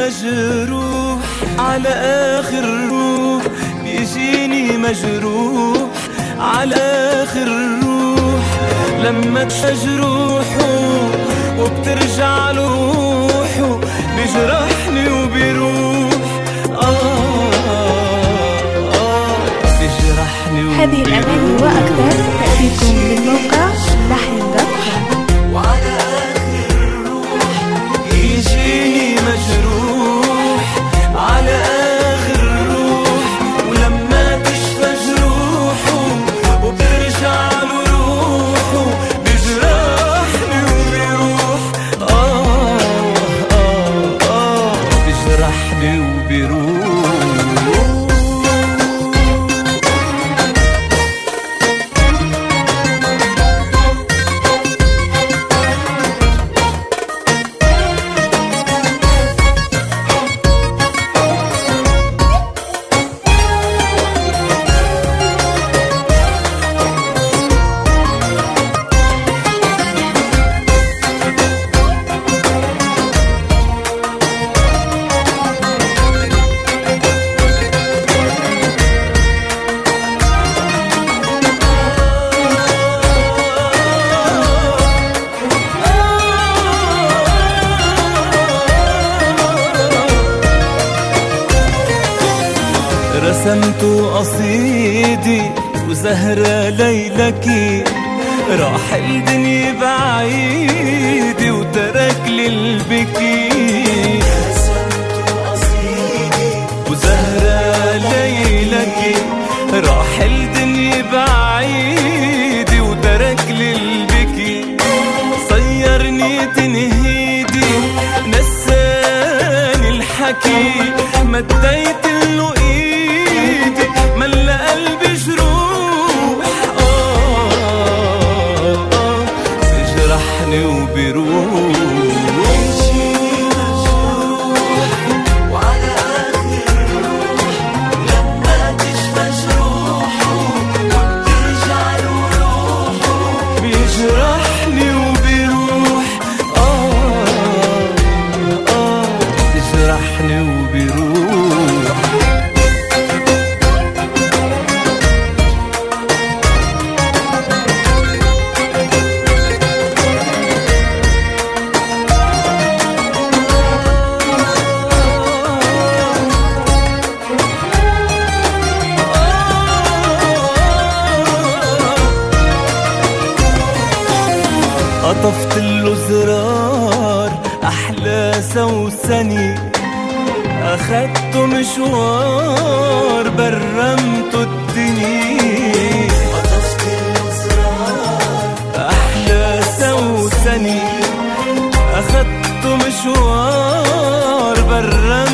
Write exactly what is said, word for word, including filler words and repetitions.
مجروح على آخر روح، بيجيني مجروح على آخر روح. لما تجروحه وبترجع لروحه بيجرحني وبيروح. آه آه بيجرحني وبيروح. هذه الأغاني وأكثر تأتيكم من موقع لحن دوت كوم. وعلى آخر روح يجيني مجروح على آخر روح. ولما تشفى جروحه وبترجع له روحه بيجرحني وبيروح. آه آه آه بيجرحني وبيروح. رسمت قصيدي وزهرة ليلكي، راح الدنيا بعيدي وترك لي البكي. رسمت قصيدي وزهرة ليلكي، راح الدنيا بعيدي وترك لي البكي. صيرني تنهيدي نساني الحكي، مديت له ايدي ملا قلبي جروح. آه آه بيجرحني وبيروح. وعلى آخر روح لما تشفى جروحه وبترجع له روحه بيجرحني وبيروح. آه آه بيجرحني وبيروح. قطفت له زرار أحلى سوسني، أخدته مشوار برمته الدنيا. قطفت له زرار أحلى سوسني، أخدته مشوار برمته